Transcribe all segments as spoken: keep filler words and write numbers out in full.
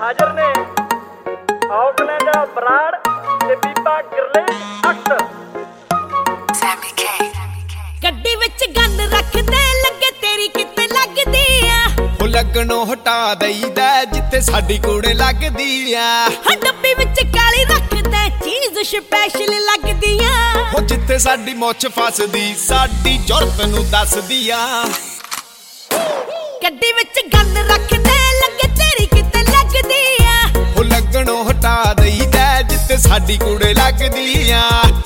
ਹਾਜ਼ਰ ਨੇ ਆਊਟਲੈਂਡ ਬਰਾੜ ਤੇ ਬੀਬਾ ਗੁਰਲੇਜ ਅਖਤਰ। ਗੱਡੀ ਵਿੱਚ ਗੰਨ ਰੱਖਦੇ ਲੱਗੇ ਤੇਰੀ ਕਿਤੇ ਲੱਗਦੀ ਆ, ਉਹ ਲੱਗਣੋਂ ਹਟਾ ਦਈਦਾ ਜਿੱਥੇ ਸਾਡੀ ਕੂੜੇ ਲੱਗਦੀ ਆ। ਹਾਂ ਡੱਬੀ ਵਿੱਚ ਕਾਲੀ ਰੱਖਦੇ ਚੀਜ਼ ਸਪੈਸ਼ਲ ਲੱਗਦੀ ਆ, ਉਹ ਜਿੱਥੇ ਸਾਡੀ ਮੁੱਛ ਫਸਦੀ ਸਾਡੀ ਜ਼ੁਰਤ ਨੂੰ ਦੱਸਦੀ ਆ। ਗੱਡੀ ਵਿੱਚ ਗੰਨ ਰੱਖਦੇ ਲੱਗੇ ਤੇਰੀ ਕਿਤੇ ਲੱਗਦੀ ਆ, ਉਹ ਲੱਗਣੋਂ ਹਟਾ ਦਈਦਾ ਜਿੱਥੇ ਸਾਡੀ ਕੂੜੇ ਲੱਗਦੀ ਆ।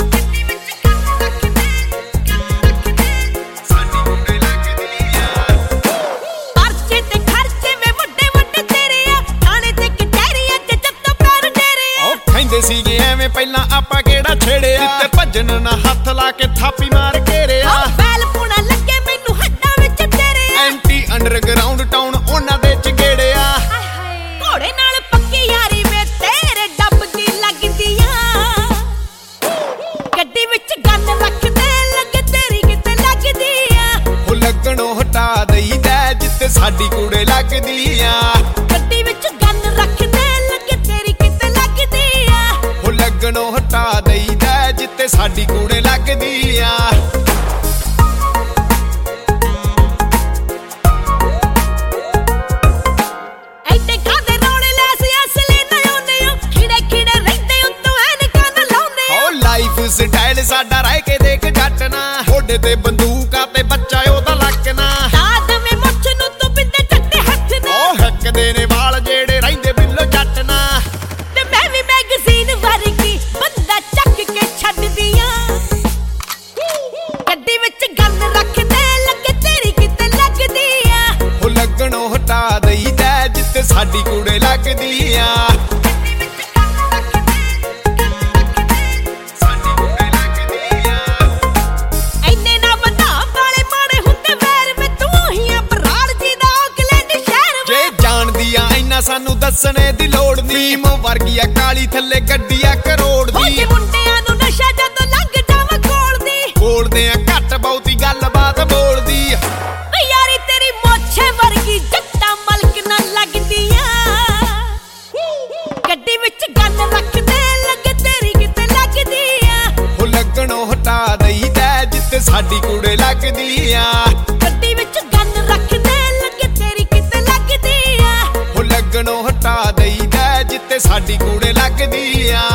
ਸੀਗੇ ਐਵੇਂ ਪਹਿਲਾਂ ਆਪਾਂ ਕਿਹੜਾ ਛੇੜਿਆ, ਤੇ ਭੱਜਣ ਨਾ ਹੱਥ ਲਾ ਕੇ ਥਾਪੀ ਮਾਰ ਘੇਰਿਆ। ਬੈਲ ਪੁਣਾ ਲੱਗੇ ਮੈਨੂੰ ਹੱਡਾਂ ਵਿੱਚ ਤੇਰੇ, ਐਂਟੀ ਅੰਡਰਗਰਾਉਂਡ ਟਾਊਨ ਉਹਨਾਂ ਦੇ ਚ ਗੇੜਿਆ। ਘੋੜੇ ਨਾਲ ਪੱਕੀ ਯਾਰੀ ਵੇ ਤੇਰੇ ਡੱਬ ਦੀ ਲੱਗਦੀ ਆ। ਗੱਡੀ ਵਿੱਚ ਗੰਨ ਰੱਖਦੇ ਲੱਗੇ ਤੇਰੀ ਕਿਤੇ ਲੱਗਦੀ ਆ, ਉਹ ਲੱਗਣੋਂ ਹਟਾ ਦਈਦਾ ਜਿੱਥੇ ਸਾਡੀ ਕੂੜੇ ਲੱਗਦੀ ਆ। ਗੱਡੀ ਵਿੱਚ ਗੰਨ ਰੱਖਦੇ ਲੱਗੇ ਤੇਰੀ ਕਿਤੇ ਲੱਗਦੀ ਆ, ਉਹ ਲੱਗਣੋਂ ਹਟਾ ਦਈਦਾ ਜਿੱਥੇ ਸਾਡੀ ਕੂੜੇ ਲੱਗਦੀ ਆ। ਐਡੇ ਕਾਦੇ ਰੋੜੇ ਲੈ ਸੀ ਅਸਲੀ ਨਾ ਆਉਂਦੇ ਹੋ, ਖਿੜੇ ਖਿੜੇ ਰਹਿੰਦੇ ਹੋ ਤੂੰ ਐਨਕਾਂ ਨਾ ਲਾਉਂਦੇ ਹੋ। ਉਹ ਲਾਈਫ ਸਟਾਈਲ ਸਾਡਾ ਰਹਿ ਕੇ ਦੇਖ ਜੱਟ ਨਾ, ਮੋਢੇ ਤੇ ਬੰਦੂਕਾਂ ਤੇ ਬੱਚਾ ਉਹਦਾ ਲੱਕਣਾ। ਦਾਦਵੇਂ ਮੁੱਛ ਨੂੰ ਤੂੰ ਬਿੰਦੇ ਚੱਟੇ ਹੱਥ ਨਾ, ਉਹ ਹੱਕਦੇ ਨੇ ਵਾਲ ਜਿਹੜੇ ਰਹਿੰਦੇ ਬਿੱਲੋ ਜੱਟ ਨਾ। ਤੇ ਮੈਂ ਵੀ ਮੈਗਜ਼ੀਨ ਵਰਗੀ ਬੰਦਾ ਚੱਕ ਕੇ ਛੱਡਦੀ ਆ। ਗੱਡੀ ਵਿੱਚ ਗੰਨ ਰੱਖਦੇ ਲੱਗੇ ਤੇਰੀ ਕਿਤੇ ਲੱਗਦੀ ਆ, ਉਹ ਲੱਗਣੋਂ ਹਟਾ ਦਈਦਾ ਜਿੱਥੇ ਸਾਡੀ ਕੂੜੇ ਲੱਗਦੀ ਆ। ਐਨੇ ਨਾ ਬਣਾ ਵਾਲੇ ਮਾੜੇ ਹੁੰਦੇ ਵੈਰ ਵੇ ਤੂੰ ਹੀ ਆ ਬਰਾੜ ਜੀ ਦਾ ਆਕਲੈਂਡ ਸ਼ਹਿਰ ਵੇ। ਜੇ ਜਾਣਦੀ ਆ ਇੰਨਾ ਸਾਨੂੰ ਦੱਸਣੇ ਦੀ ਲੋੜ ਨੀ, ਮੋ ਵਰਗੀ ਆ ਕਾਲੀ ਥੱਲੇ ਗੱਡੀ ਆ ਕਰੋੜ ਉਹ ਦੀ। ਜੇ ਮੁੰਡਿਆਂ ਨੂੰ ਨਸ਼ਾ ਜਦੋਂ ਲੰਘ ਜਾਵਾਂ ਕੋਲ ਦੀ, ਬੋਲਦੇ ਆ ਘੱਟ ਬਹੁਤੀ ਗੱਲਬਾਤ ਬੋਲਦੀ। ਓ ਯਾਰੀ ਤੇਰੀ ਮੋਛੇ ਵਰਗੀ ਜੱਟਾਂ ਮਲਕ ਨਾ ਲੱਗਦੀ ਆ। ਗੱਡੀ ਵਿੱਚ ਗੰਨ ਰੱਖਦੇ ਲੱਗੇ ਤੇਰੀ ਕਿਤੇ ਲੱਗਦੀ ਆ, ਉਹ ਲੱਗਣੋਂ ਹਟਾ ਦਈਦਾ ਜਿੱਥੇ ਸਾਡੀ ਕੂੜੇ ਲੱਗਦੀ ਆ। ਗੱਡੀ ਵਿੱਚ ਗੰਨ ਰੱਖਦੇ ਲੱਗੇ ਤੇਰੀ ਕਿਤੇ ਲੱਗਦੀ ਆ, ਉਹ ਲੱਗਣੋਂ ਹਟਾ ਦਈਦਾ ਜਿੱਥੇ ਸਾਡੀ ਕੂੜੇ ਲੱਗਦੀ ਆ।